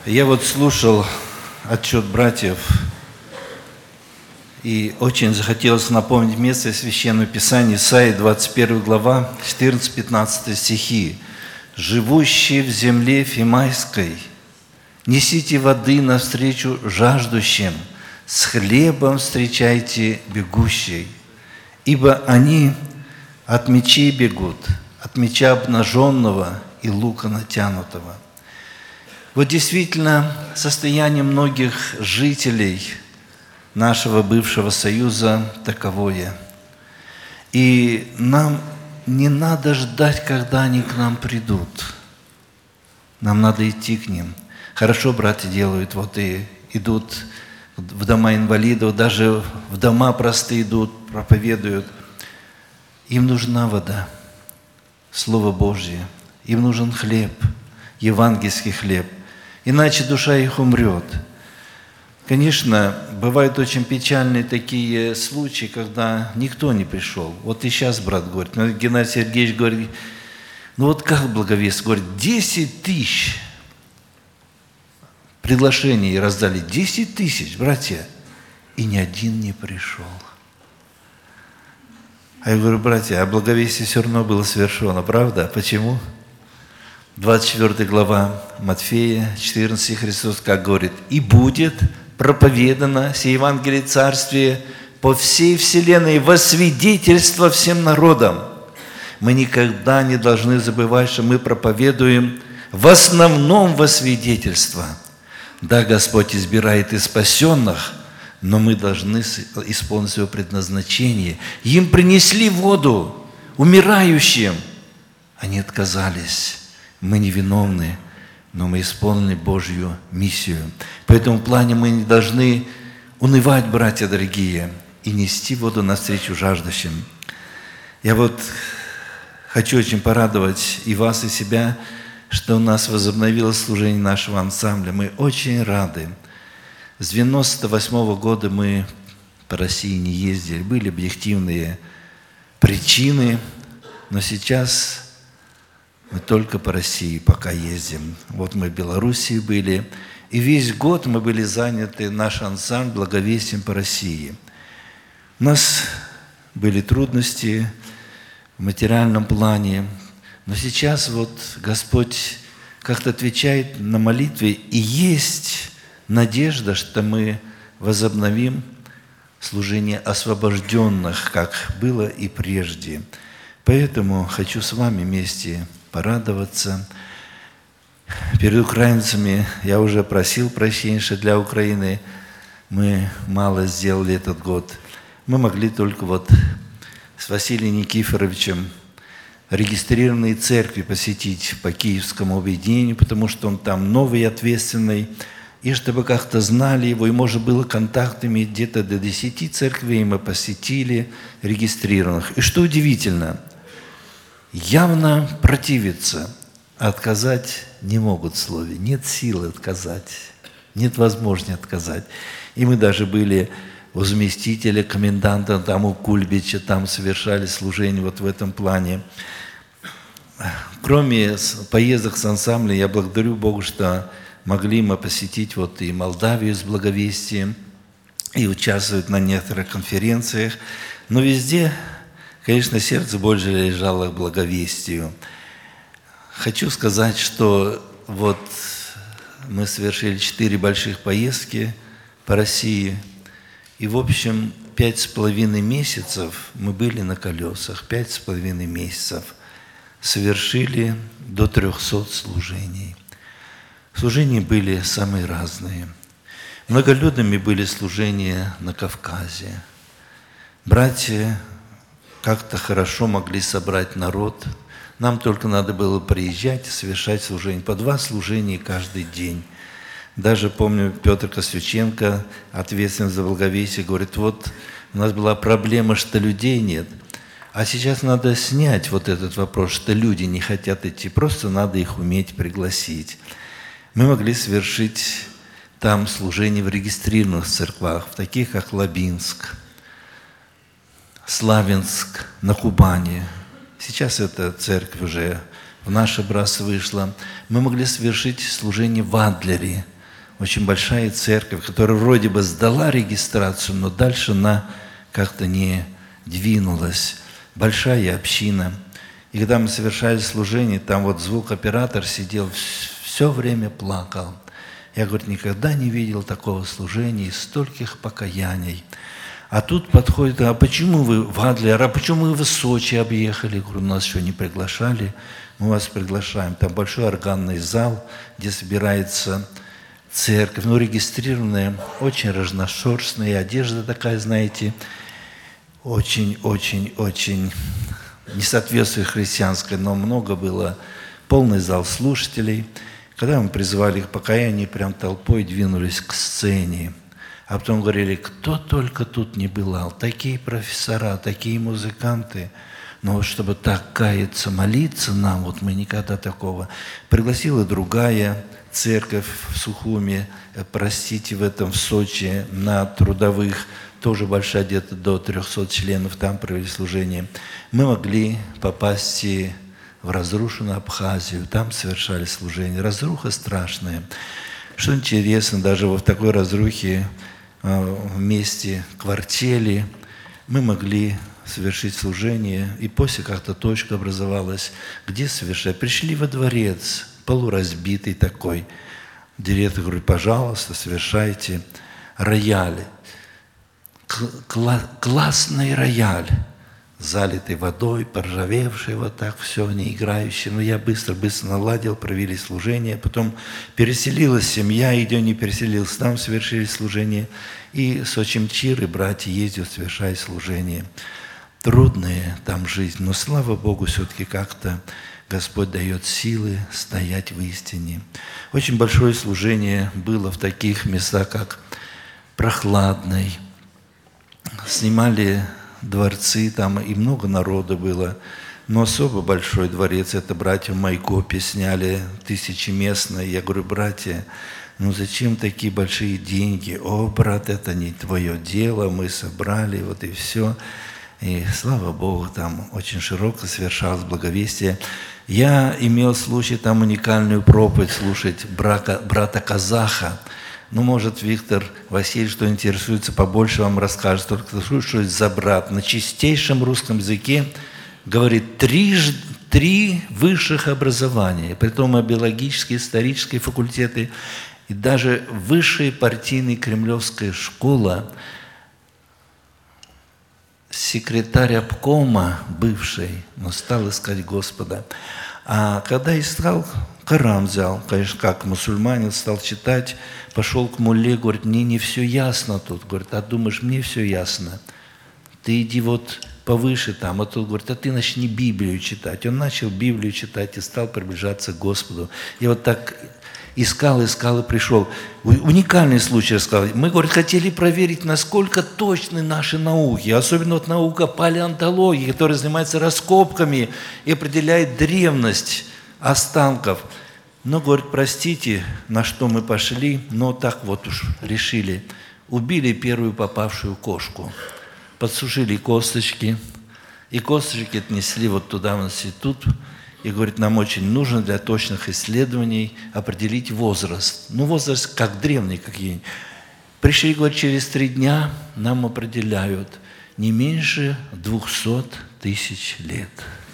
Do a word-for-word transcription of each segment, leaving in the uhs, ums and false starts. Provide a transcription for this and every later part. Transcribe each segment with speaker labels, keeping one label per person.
Speaker 1: Я вот слушал отчет братьев, и очень захотелось напомнить место из Священного Писания, Исаии, двадцать первая глава, четырнадцать-пятнадцать стихи. «Живущие в земле Фимайской, несите воды навстречу жаждущим, с хлебом встречайте бегущей, ибо они от мечей бегут, от меча обнаженного и лука натянутого». Вот действительно состояние многих жителей нашего бывшего союза таковое. И нам не надо ждать, когда они к нам придут. Нам надо идти к ним. Хорошо братья делают, вот и идут в дома инвалидов, даже в дома простые идут, проповедуют. Им нужна вода, Слово Божье. Им нужен хлеб, евангельский хлеб. Иначе душа их умрет. Конечно, бывают очень печальные такие случаи, когда никто не пришел. Вот и сейчас брат говорит, ну, Геннадий Сергеевич говорит, ну вот как благовестие? Говорит, десять тысяч приглашений раздали, десять тысяч, братья, и ни один не пришел. А я говорю, братья, а благовестие все равно было совершено, правда? Почему? двадцать четвёртая глава Матфея, четырнадцать, Христос как говорит, «И будет проповедано сие Евангелие Царствия по всей вселенной во свидетельство всем народам». Мы никогда не должны забывать, что мы проповедуем в основном во свидетельство. Да, Господь избирает и спасенных, но мы должны исполнить свое предназначение. Им принесли воду, умирающим. Они отказались. Мы невиновны, но мы исполнили Божью миссию. Поэтому в плане мы не должны унывать, братья дорогие, и нести воду навстречу жаждущим. Я вот хочу очень порадовать и вас, и себя, что у нас возобновилось служение нашего ансамбля. Мы очень рады. С девяносто восьмого года мы по России не ездили. Были объективные причины, но сейчас мы только по России пока ездим. Вот мы в Белоруссии были. И весь год мы были заняты, наш ансамбль, благовестием по России. У нас были трудности в материальном плане. Но сейчас вот Господь как-то отвечает на молитвы. И есть надежда, что мы возобновим служение освобожденных, как было и прежде. Поэтому хочу с вами вместе порадоваться. Перед украинцами я уже просил прощения, что для Украины мы мало сделали этот год. Мы могли только вот с Василием Никифоровичем регистрированные церкви посетить по Киевскому объединению, потому что он там новый и ответственный, и чтобы как-то знали его, и можно было контакт иметь где-то до десяти церквей мы посетили, регистрированных. И что удивительно, явно противиться, а отказать не могут в слове. Нет силы отказать, нет возможности отказать. И мы даже были у заместителя коменданта, там у Кульбича, там совершали служение вот в этом плане. Кроме поездок с ансамблем, я благодарю Богу, что могли мы посетить вот и Молдавию с благовестием, и участвовать на некоторых конференциях. Но везде, конечно, сердце больше лежало к благовестию. Хочу сказать, что вот мы совершили четыре больших поездки по России, и в общем пять с половиной месяцев мы были на колесах, пять с половиной месяцев совершили до трехсот служений. Служения были самые разные. Многолюдными были служения на Кавказе. Братья как-то хорошо могли собрать народ. Нам только надо было приезжать и совершать служение. По два служения каждый день. Даже помню, Петр Костюченко, ответственный за благовестие, говорит, вот у нас была проблема, что людей нет. А сейчас надо снять вот этот вопрос, что люди не хотят идти. Просто надо их уметь пригласить. Мы могли совершить там служение в регистрированных церквах, в таких как Лабинск, Славянск, на Кубани. Сейчас эта церковь уже в наш образ вышла. Мы могли совершить служение в Адлере, очень большая церковь, которая вроде бы сдала регистрацию, но дальше она как-то не двинулась. Большая община. И когда мы совершали служение, там вот звукоператор сидел, все время плакал. Я, говорю, никогда не видел такого служения и стольких покаяний. А тут подходит, а почему вы в Адлер, а почему вы в Сочи объехали? Я говорю, нас еще не приглашали, мы вас приглашаем. Там большой органный зал, где собирается церковь, ну, регистрированная, очень разношерстная, одежда такая, знаете, очень-очень-очень не соответствует христианской, но много было, полный зал слушателей. Когда мы призывали их к покаянию, прям толпой двинулись к сцене. А потом говорили, кто только тут не бывал, такие профессора, такие музыканты. Но вот чтобы так каяться, молиться нам, вот мы никогда такого. Пригласила другая церковь в Сухуми, простите, в этом, в Сочи, на Трудовых, тоже большая, где-то до трехсот членов, там провели служение. Мы могли попасть и в разрушенную Абхазию, там совершали служение. Разруха страшная. Что интересно, даже в такой разрухе, в месте квартели, мы могли совершить служение, и после как-то точка образовалась, где совершать. Пришли во дворец, полуразбитый такой. Директор говорит, пожалуйста, совершайте. Рояль. Кла- классный рояль, залитый водой, поржавевший, вот так все, не играющий. Но я быстро-быстро наладил, провели служение. Потом переселилась семья, и где не переселилась, там совершили служение. И Сочимчиры, братья, ездят, совершают служение. Трудная там жизнь, но слава Богу, все-таки как-то Господь дает силы стоять в истине. Очень большое служение было в таких местах, как Прохладный. Снимали дворцы, там и много народу было. Но особо большой дворец, это братья в Майкопе сняли, тысячеместный. Я говорю, братья, ну зачем такие большие деньги? О, брат, это не твое дело, мы собрали, вот и все. И слава Богу, там очень широко совершалось благовестие. Я имел случай там уникальную проповедь слушать брака, брата казаха. Ну, может, Виктор Васильевич, что интересуется, побольше вам расскажет. Только что это за брат. На чистейшем русском языке говорит три, три высших образования. Притом биологические, исторические факультеты. И даже высшая партийная кремлевская школа, секретарь обкома бывший, но стал искать Господа. А когда искал, Коран взял, конечно, как мусульманин, стал читать, пошел к мулле, говорит, мне не все ясно тут. Говорит, а думаешь, мне все ясно? Ты иди вот повыше там. А тут говорит, а ты начни Библию читать. Он начал Библию читать и стал приближаться к Господу. И вот так искал, искал и пришел. Уникальный случай рассказал. Мы, говорит, хотели проверить, насколько точны наши науки, особенно вот наука палеонтологии, которая занимается раскопками и определяет древность останков. Но, говорит, простите, на что мы пошли, но так вот уж решили. Убили первую попавшую кошку, подсушили косточки, и косточки отнесли вот туда, в институт. И говорит, нам очень нужно для точных исследований определить возраст. Ну, возраст как древний какие-нибудь. Пришли, говорит, через три дня нам определяют не меньше двухсот тысяч лет.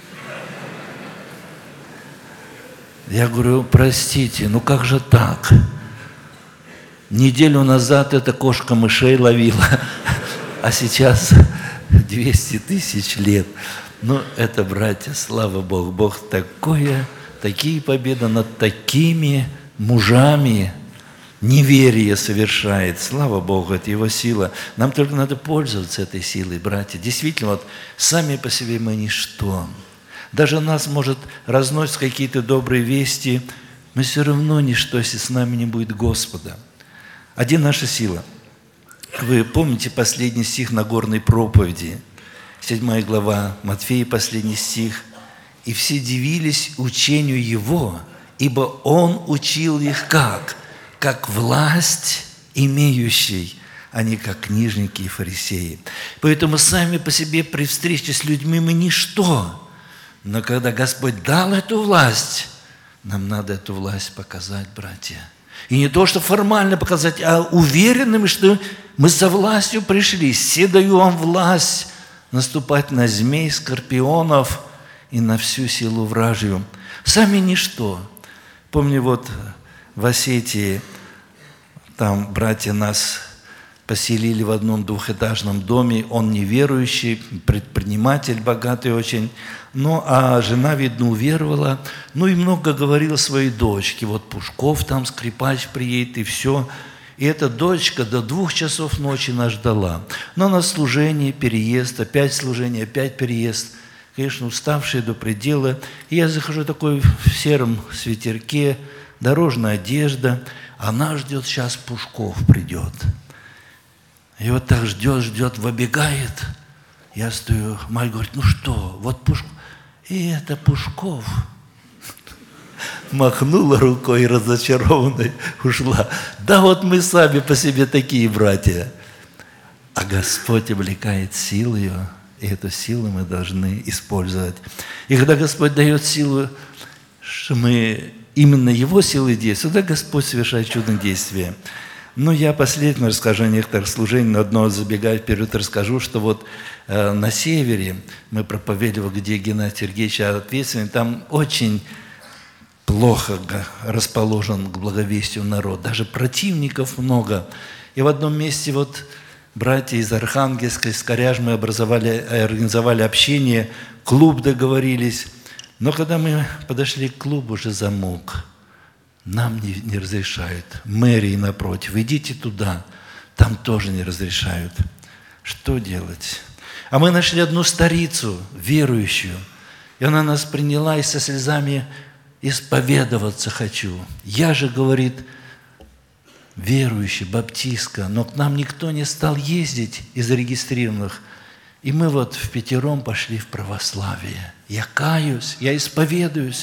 Speaker 1: Я говорю, простите, ну как же так? Неделю назад эта кошка мышей ловила, а сейчас двести тысяч лет. Ну, это, братья, слава Богу, Бог такое, такие победы над такими мужами неверие совершает. Слава Богу, это Его сила. Нам только надо пользоваться этой силой, братья. Действительно, вот сами по себе мы ничто. Даже нас, может, разносят какие-то добрые вести, но все равно ничто, если с нами не будет Господа. А где наша сила? Вы помните последний стих Нагорной проповеди? Седьмая глава, Матфея, последний стих. «И все дивились учению Его, ибо Он учил их как? Как власть имеющий, а не как книжники и фарисеи». Поэтому сами по себе при встрече с людьми мы ничто. Но когда Господь дал эту власть, нам надо эту власть показать, братья. И не то, что формально показать, а уверенными, что мы за властью пришли. Все даю вам власть наступать на змей, скорпионов и на всю силу вражью. Сами ничто. Помню, вот в Осетии там братья нас поселили в одном двухэтажном доме. Он неверующий, предприниматель, богатый очень. Ну, а жена, видно, уверовала. Ну, и много говорила своей дочке. Вот Пушков там, скрипач приедет, и все. И эта дочка до двух часов ночи нас ждала. Но на служение, переезд, опять служение, опять переезд. Конечно, уставшие до предела. И я захожу такой в сером свитерке, дорожная одежда. Она ждет, сейчас Пушков придет. И вот так ждет, ждет, выбегает. Я стою, мать говорит, ну что, вот Пушков. И это Пушков. Махнула рукой, разочарованной ушла. Да вот мы сами по себе такие братья. А Господь облекает силою, и эту силу мы должны использовать. И когда Господь дает силу, что мы именно Его силой действуем, тогда Господь совершает чудные действия. Ну, я последнее расскажу о некоторых служениях, но одно забегая вперед расскажу, что вот э, на севере мы проповедовали, где Геннадий Сергеевич ответственный, там очень плохо расположен к благовестию народ, даже противников много. И в одном месте вот братья из Архангельска, из Коряжмы образовали, организовали общение, клуб договорились. Но когда мы подошли к клубу, уже замок. Нам не, не разрешают. Мэрии напротив. Идите туда. Там тоже не разрешают. Что делать? А мы нашли одну старицу, верующую. И она нас приняла и со слезами исповедоваться хочу. Я же, говорит, верующий, баптистка, но к нам никто не стал ездить из зарегистрированных. И мы вот впятером пошли в православие. Я каюсь, я исповедуюсь.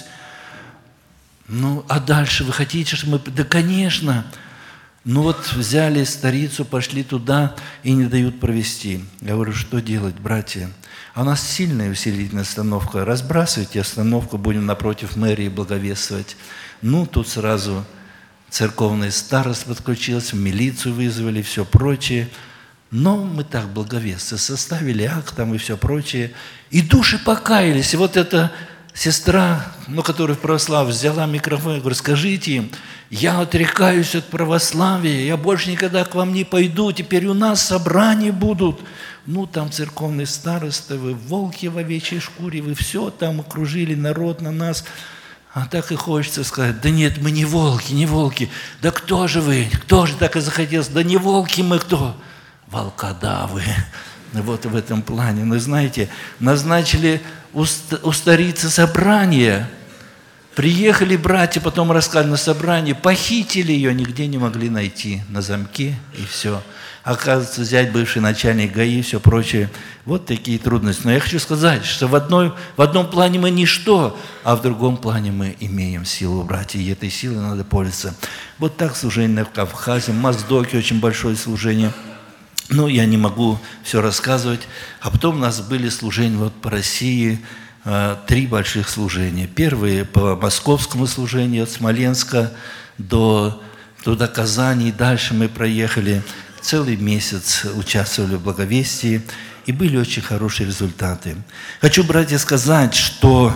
Speaker 1: Ну, а дальше вы хотите, чтобы мы... Да, конечно. Ну вот взяли старицу, пошли туда и не дают провести. Я говорю, что делать, братья? А у нас сильная усилительная остановка. Разбрасывайте остановку, будем напротив мэрии благовествовать. Ну, тут сразу церковный старост подключился, милицию вызвали, все прочее. Но мы так благовествовали, составили акт там и все прочее. И души покаялись. И вот эта сестра, ну, которая в православии, взяла микрофон и говорит, скажите им, я отрекаюсь от православия, я больше никогда к вам не пойду, теперь у нас собрания будут. Ну, там церковный староста, вы волки в овечьей шкуре, вы все там окружили народ на нас. А так и хочется сказать, да нет, мы не волки, не волки. Да кто же вы? Кто же так и захотелось? Да не волки мы кто? Волкодавы. Вот в этом плане. Но знаете, назначили у старицы собрание. Приехали братья, потом рассказали на собрании, похитили ее, нигде не могли найти, на замке и все. Оказывается, взять бывший начальник ГАИ и все прочее. Вот такие трудности. Но я хочу сказать, что в, одной, в одном плане мы ничто, а в другом плане мы имеем силу, братья, и этой силой надо пользоваться. Вот так служение в Кавказе, в Моздоке очень большое служение. Ну, я не могу все рассказывать. А потом у нас были служения вот по России, три больших служения. Первые по московскому служению, от Смоленска до туда Казани, и дальше мы проехали. Целый месяц участвовали в благовестии, и были очень хорошие результаты. Хочу, братья, сказать, что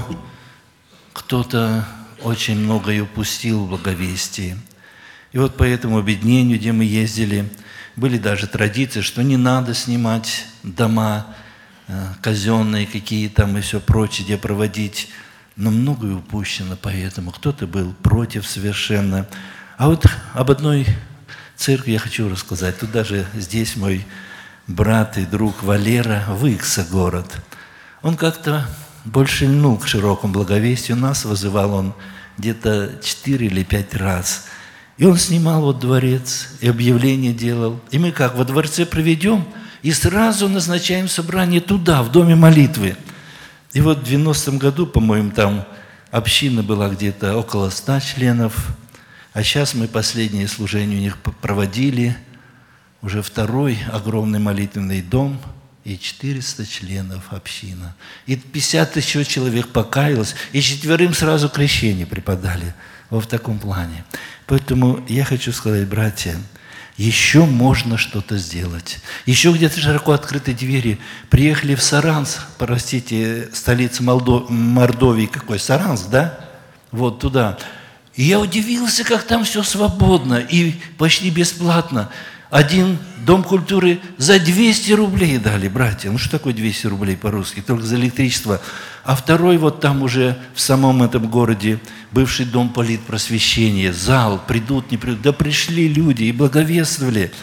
Speaker 1: кто-то очень многое упустил в благовестии. И вот по этому объединению, где мы ездили, были даже традиции, что не надо снимать дома казенные какие там и все прочее, где проводить. Но многое упущено поэтому. Кто-то был против совершенно. А вот об одной церкви я хочу рассказать. Тут даже здесь мой брат и друг Валера, Выкса город. Он как-то больше льнул к широкому благовестию. Нас вызывал он где-то четыре или пять раз. И он снимал вот дворец, и объявление делал. И мы как, во дворце проведем, и сразу назначаем собрание туда, в доме молитвы. И вот в девяностом году, по-моему, там община была где-то около ста членов. А сейчас мы последнее служение у них проводили, уже второй огромный молитвенный дом, и четыреста членов община. И пятьдесят тысяч человек покаялось, и четверым сразу крещение преподали. Вот в таком плане. Поэтому я хочу сказать, братья, еще можно что-то сделать. Еще где-то широко открыты двери. Приехали в Саранск, простите, столица Молдо... Мордовии, какой? Саранск, да? Вот туда. И я удивился, как там все свободно и почти бесплатно. Один дом культуры за двести рублей дали, братья. Ну что такое двести рублей по-русски? Только за электричество. А второй вот там уже в самом этом городе, бывший дом политпросвещения, зал, придут, не придут. Да пришли люди и благовествовали.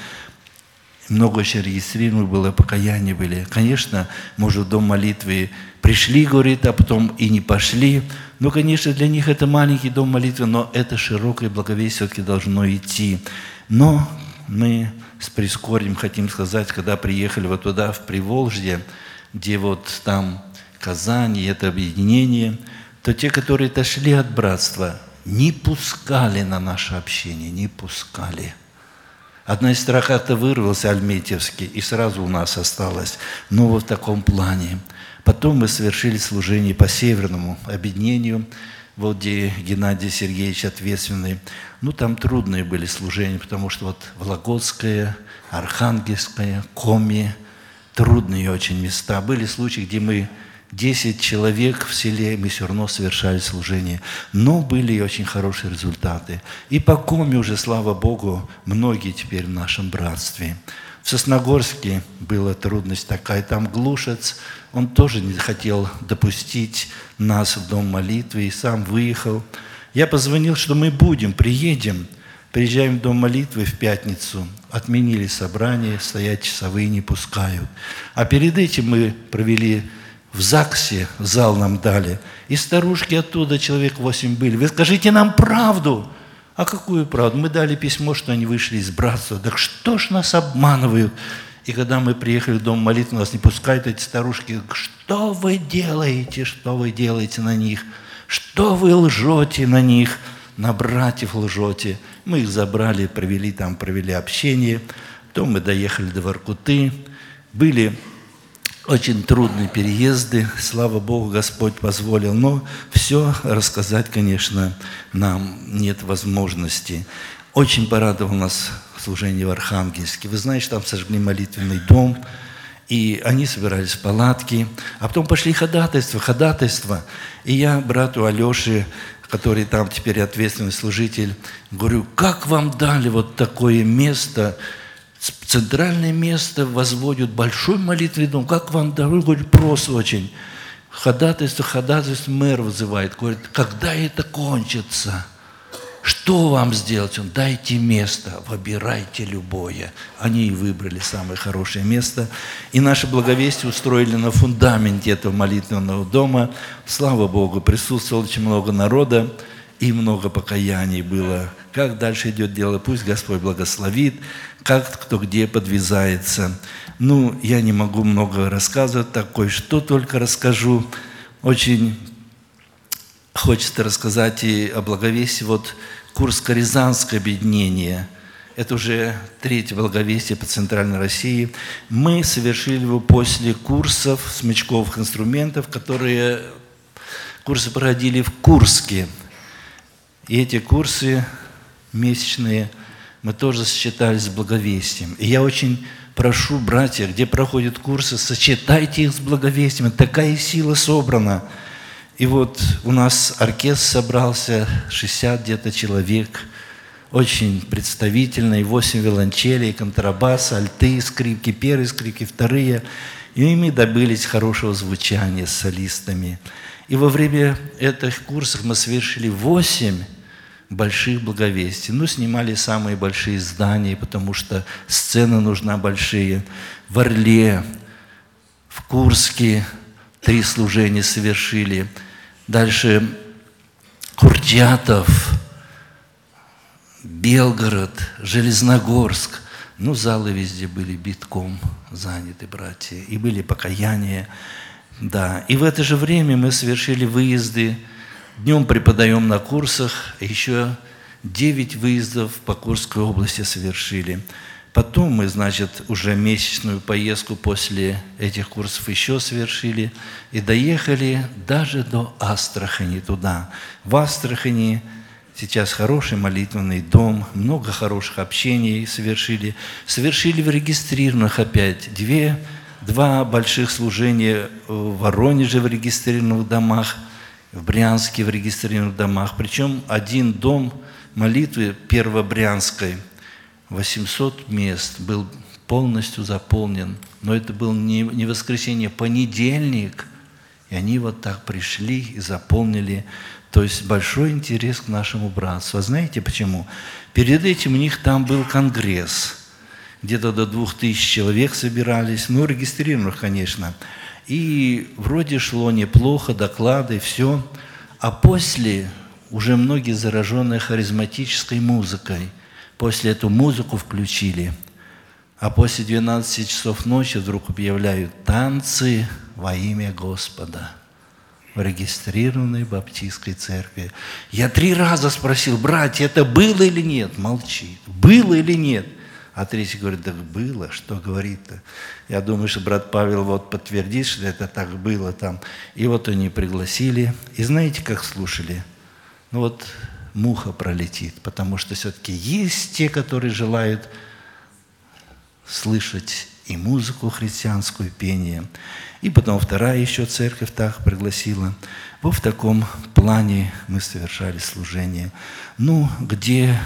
Speaker 1: Много очень регистрированных было, покаяния были. Конечно, может, в дом молитвы пришли, говорит, а потом и не пошли. Ну, конечно, для них это маленький дом молитвы, но это широкое благовестие все-таки должно идти. Но мы с прискорбием хотим сказать, когда приехали вот туда, в Приволжье, где вот там Казань, и это объединение, то те, которые отошли от братства, не пускали на наше общение, не пускали. Одна из как-то вырвался Альметьевский, и сразу у нас осталось. Ну, вот в таком плане. Потом мы совершили служение по Северному объединению, вот где Геннадий Сергеевич ответственный. Ну, там трудные были служения, потому что вот Вологодская, Архангельская, Коми, трудные очень места. Были случаи, где мы десять человек в селе, мы все равно совершали служение. Но были и очень хорошие результаты. И по Коми уже, слава Богу, многие теперь в нашем братстве. В Сосногорске была трудность такая, там Глушец, он тоже не хотел допустить нас в дом молитвы и сам выехал. Я позвонил, что мы будем, приедем. Приезжаем в дом молитвы в пятницу, отменили собрание, стоять часовые не пускают. А перед этим мы провели в ЗАГСе, зал нам дали, и старушки оттуда, человек восемь были. Вы скажите нам правду. А какую правду? Мы дали письмо, что они вышли из братства. Так что ж нас обманывают? И когда мы приехали в дом молитвы, нас не пускают эти старушки. Что вы делаете? Что вы делаете на них? Что вы лжете на них? На братьев лжете. Мы их забрали, провели там, провели общение. Потом мы доехали до Воркуты. Были очень трудные переезды. Слава Богу, Господь позволил. Но все рассказать, конечно, нам нет возможности. Очень порадовал нас служение в Архангельске. Вы знаете, там сожгли молитвенный дом, и они собирались в палатки. А потом пошли ходатайства, ходатайства. И я брату Алёше, который там теперь ответственный служитель, говорю, как вам дали вот такое место, центральное место, возводят большой молитвенный дом, как вам дали? Говорю, просто очень. Ходатайство, ходатайство, мэр вызывает, говорит, когда это кончится? Что вам сделать? Он, дайте место, выбирайте любое. Они и выбрали самое хорошее место. И наше благовестие устроили на фундаменте этого молитвенного дома. Слава Богу, присутствовало очень много народа и много покаяний было. Как дальше идет дело, пусть Господь благословит, как кто где подвязается. Ну, я не могу много рассказывать, такое, что только расскажу. Очень хочется рассказать и о благовестии. Вот Курско-Рязанское объединение, это уже третье благовестие по Центральной России. Мы совершили его после курсов смычковых инструментов, которые курсы проходили в Курске. И эти курсы месячные мы тоже сочетались с благовестием. И я очень прошу, братья, где проходят курсы, сочетайте их с благовестием. Такая сила собрана. И вот у нас оркестр собрался, шестьдесят где-то человек, очень представительный, восемь виолончелей, контрабас, альты, скрипки, первые скрипки, вторые. И мы добились хорошего звучания с солистами. И во время этих курсов мы совершили восемь больших благовестий. Ну, снимали самые большие здания, потому что сцена нужна большие. В Орле, в Курске три служения совершили. Дальше Курчатов, Белгород, Железногорск. Ну, залы везде были битком заняты, братья. И были покаяния. Да. И в это же время мы совершили выезды. Днем преподаем на курсах. Еще девять выездов по Курской области совершили. Потом мы, значит, уже месячную поездку после этих курсов еще совершили и доехали даже до Астрахани туда. В Астрахани сейчас хороший молитвенный дом, много хороших общений совершили. Совершили в регистрированных опять две, два больших служения в Воронеже в регистрированных домах, в Брянске в регистрированных домах. Причем один дом молитвы Первобрянской, восемьсот мест, был полностью заполнен. Но это был не, не воскресенье, понедельник. И они вот так пришли и заполнили. То есть большой интерес к нашему братству. А знаете почему? Перед этим у них там был конгресс. Где-то до двух тысяч человек собирались. Ну, регистрированных, конечно. И вроде шло неплохо, доклады, все. А после уже многие зараженные харизматической музыкой. После эту музыку включили. А после двенадцати часов ночи вдруг объявляют танцы во имя Господа в регистрированной баптистской церкви. Я три раза спросил: братья, это было или нет? Молчит. Было или нет? А третий говорит: да было, что говорит-то? Я думаю, что брат Павел вот подтвердит, что это так было там. И вот они пригласили. И знаете, как слушали? Ну вот муха пролетит, потому что все-таки есть те, которые желают слышать и музыку христианскую, пение. И потом вторая еще церковь так пригласила. Вот в таком плане мы совершали служение. Ну, где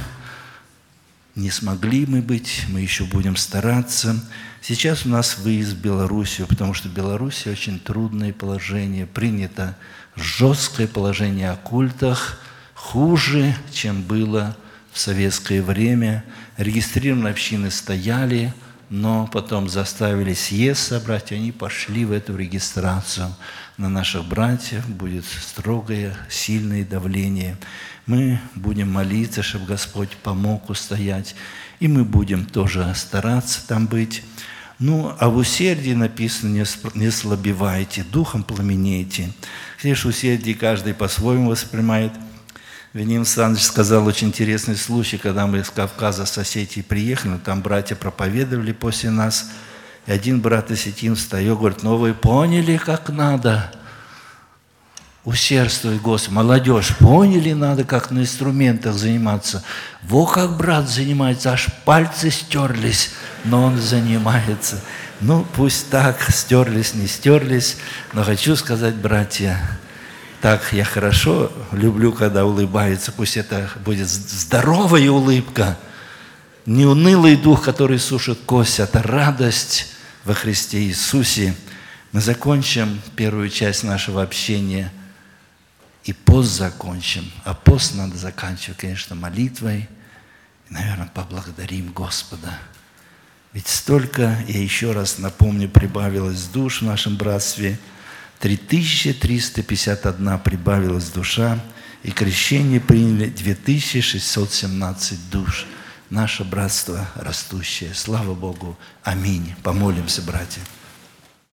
Speaker 1: не смогли мы быть, мы еще будем стараться. Сейчас у нас выезд в Белоруссию, потому что в Беларуси очень трудное положение. Принято жесткое положение о культах, хуже, чем было в советское время. Регистрированные общины стояли, но потом заставили съезд собрать, и они пошли в эту регистрацию. На наших братьев будет строгое, сильное давление. Мы будем молиться, чтобы Господь помог устоять, и мы будем тоже стараться там быть. Ну, а в усердии написано: не слабевайте, духом пламенейте. Конечно, усердие каждый по-своему воспринимает. Веним Александрович сказал очень интересный случай, когда мы из Кавказа, с Осетии приехали, там братья проповедовали после нас, и один брат осетин встает, говорит: ну вы поняли, как надо усердствовать, Господи, молодежь, поняли, надо как на инструментах заниматься. Во как брат занимается, аж пальцы стерлись, но он занимается. Ну, пусть так, стерлись, не стерлись, но хочу сказать, братья, так я хорошо люблю, когда улыбается. Пусть это будет здоровая улыбка, не унылый дух, который сушит кость, это радость во Христе Иисусе. Мы закончим первую часть нашего общения и пост закончим. А пост надо заканчивать, конечно, молитвой. И, наверное, поблагодарим Господа. Ведь столько, я еще раз напомню, прибавилось душ в нашем братстве. три тысячи триста пятьдесят одна прибавилась душа, и крещение приняли две тысячи шестьсот семнадцать душ. Наше братство растущее. Слава Богу. Аминь. Помолимся, братья.